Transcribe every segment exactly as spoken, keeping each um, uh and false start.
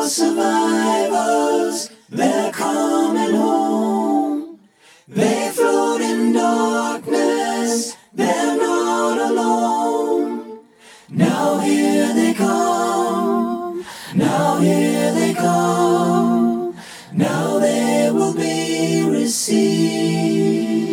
survivors, they're coming home. They float in darkness, they're not alone. Now here they come, now here they come, now they will be received.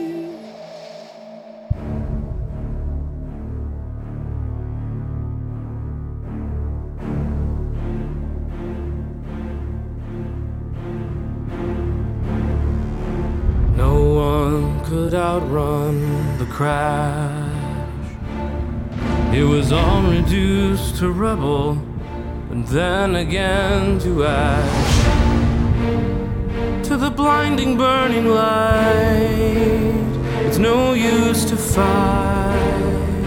Could outrun the crash. It was all reduced to rubble, and then again to ash. To the blinding burning light, it's no use to fight.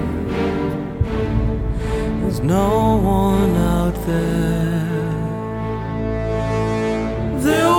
There's no one out there. There